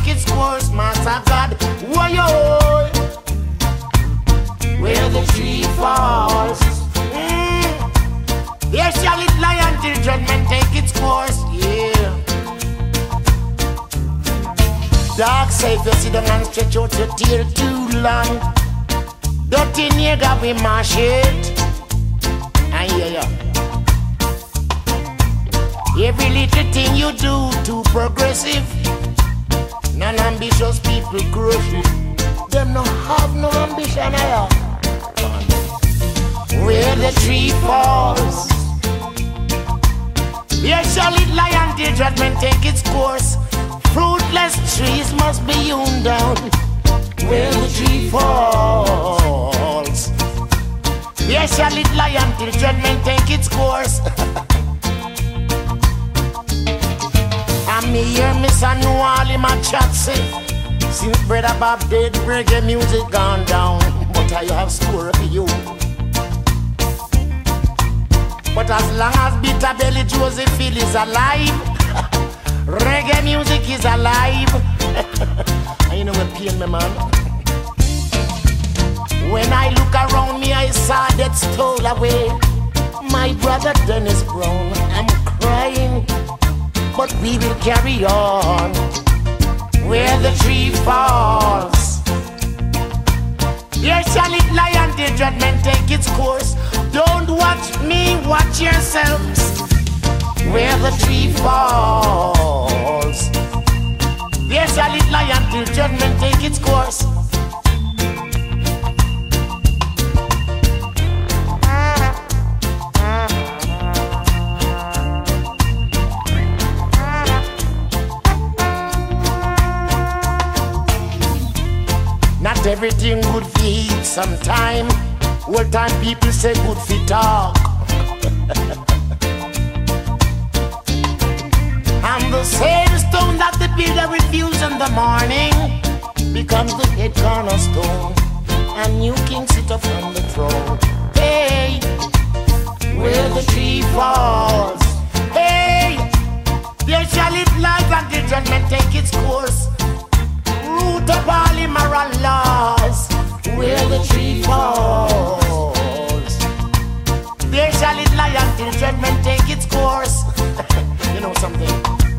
its course, Master God. Whoa, where the tree falls, there shall it lie until judgment take its course. Yeah. Dark side, you sit down and stretch out your tail too long. Dirty nigga, we mash it. And yeah. Every little thing you do too progressive. Non-ambitious people crush it. Them no have no ambition, where the tree falls, there shall it lie until judgment take its course. Fruitless trees must be hewn down. Where the tree falls, there shall it lie until judgment take its course. And me hear me son Wally my chat say, since Brother Bob dead, reggae music gone down. But I have story for you. But as long as Bitter Belly Josephine is alive, reggae music is alive. And you know what pain me, man? When I look around me, I saw that stole away my brother Dennis Brown. I'm crying, but we will carry on. Where the tree falls, there shall it lie until judgment take its course. Don't watch me, watch yourselves. Where the tree falls, there shall it lie until judgment take its course. Not everything good for eat sometime. Old time people say good for talk. And the same stone that the builder refused in the morning becomes the head cornerstone, and new king sit up on the throne. Hey, where the tree falls, hey, there shall it lie until judgment take its course. Root up all immoral laws. Where the tree falls, there shall it lie until judgment take its course. You know something?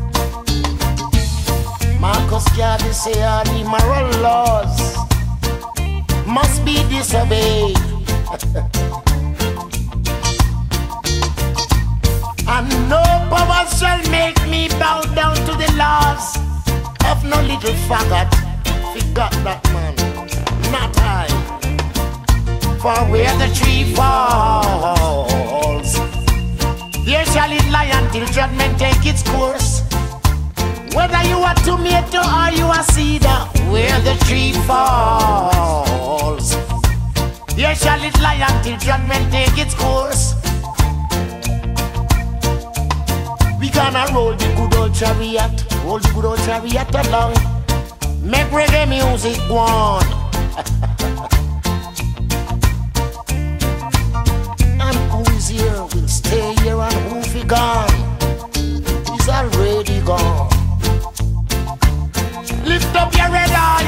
Marcus Garvey say all immoral laws must be disobeyed. And no power shall make me bow down to the laws of no little faggot. Forgot that, man. Not I. For where the tree falls, there shall it lie until judgment take its course. Whether you are tomato or you are cedar, where the tree falls, there shall it lie until judgment take its course. We gonna roll the good old chariot, roll the good old chariot along. Make reggae music go on. And who is here will stay here, and who be gone is already gone. Lift up your red eye.